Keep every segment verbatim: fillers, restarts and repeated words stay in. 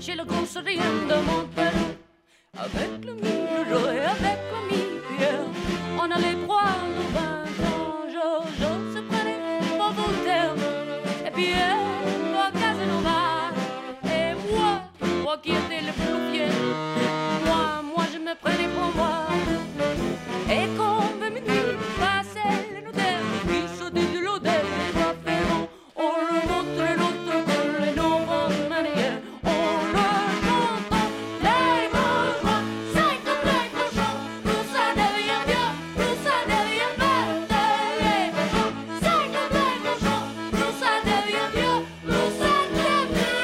chez le gros sourire de mon père. Avec le Jojo et avec l'ami Pierre, on allait boire nos vingt ans. Jojo se prenait pour Voltaire, et Pierre pour Casanova. Et moi, moi qui étais le plus fier, moi, moi je me prenais pour moi. Et comme minuit passait le notaire, il sautait de l'hôtel des trois ferrants. On le montrait l'autre de les nombreuses manières. On le montre, les bourgeois, c'est comme les cochons. Plus ça devient vieux, plus ça devient bête. Les bourgeois, c'est comme les cochons. Plus ça devient vieux, plus ça devient.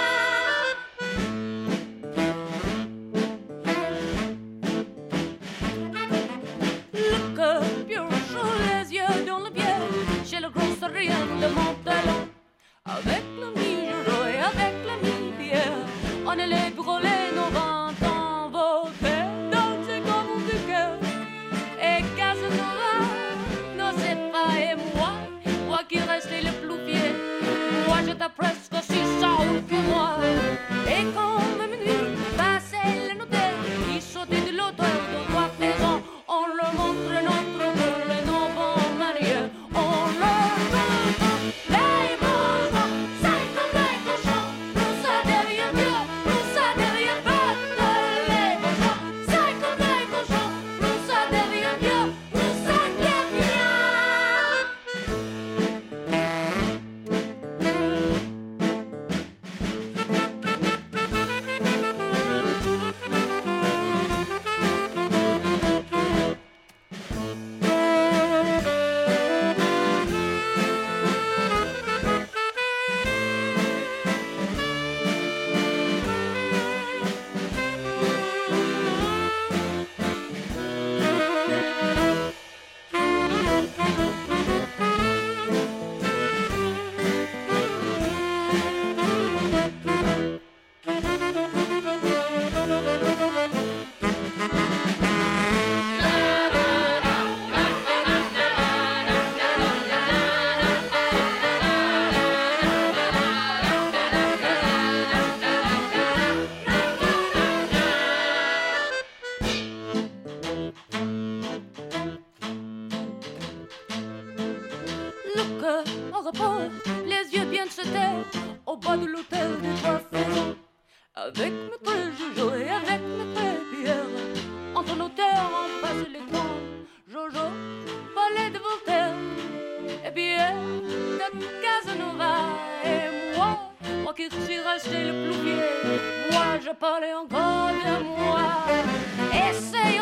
Le cœur pur chaud, les yeux dans le bière, chez le gros sourire de mon talon. Avec l'ami Jojo et avec l'ami Pierre, on allait brûler nos vingt ans. Voltaire, danser comme on du cœur. Et Casanova, non c'est pas et moi, moi qui restais le plus fier. Moi j'étais presque aussi saoul que moi. Et comme minuit passait le notaire, il sautait de l'auteur de trois maisons. On leur montre notre cœur et nos bonnes manières. On leur montre les bourgeois, c'est comme les cochons. Plus ça devient vieux, plus ça devient bête. Les bourgeois, c'est comme les cochons. Plus ça devient vieux, plus ça devient. Le cœur en repos, les yeux bien se taire, au bas de l'hôtel des trois ferrants. Avec notre Jojo et avec notre Pierre, entre nos terres on passe les temps. Jojo parlait de Voltaire, et Pierre de Casanova. Et moi, moi qui suis resté le plus vieux, moi je parlais encore de moi. Essayez